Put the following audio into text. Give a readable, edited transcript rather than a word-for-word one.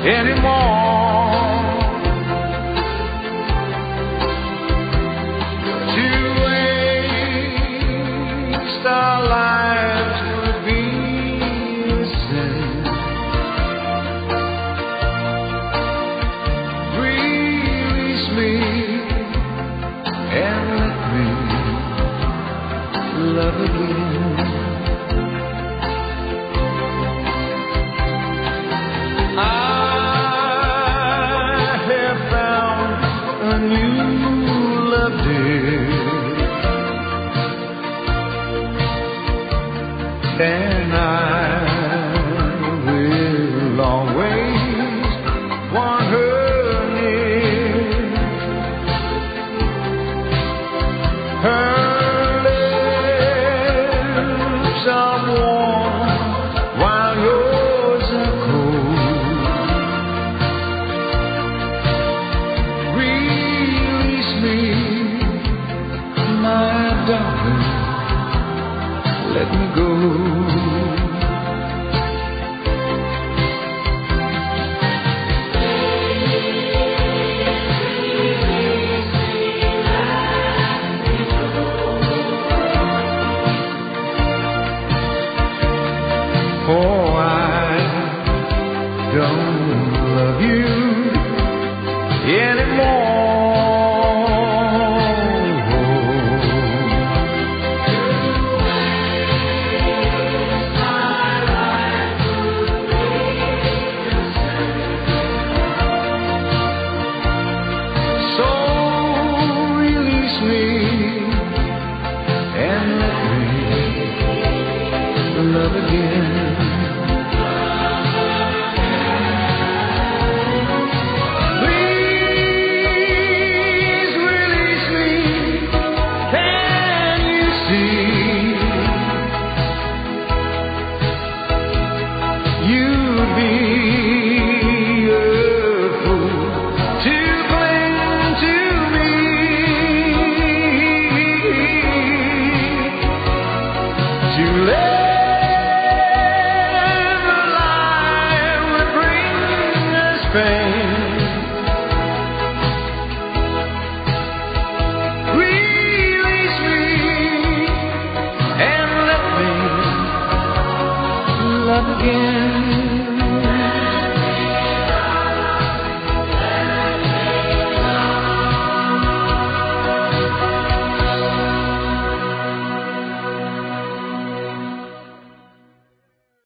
anymore. To waste our lives would be a sin. Release me and let me love again. I have found a new love, dear, and I will always want her near. Her lips are warm while yours are cold. Release me, my darling, let me go. Oh, I don't love you anymore. So release me and let me love again. Please release me. Can you see? You'd be a fool to cling to me. To live a life would bring us pain.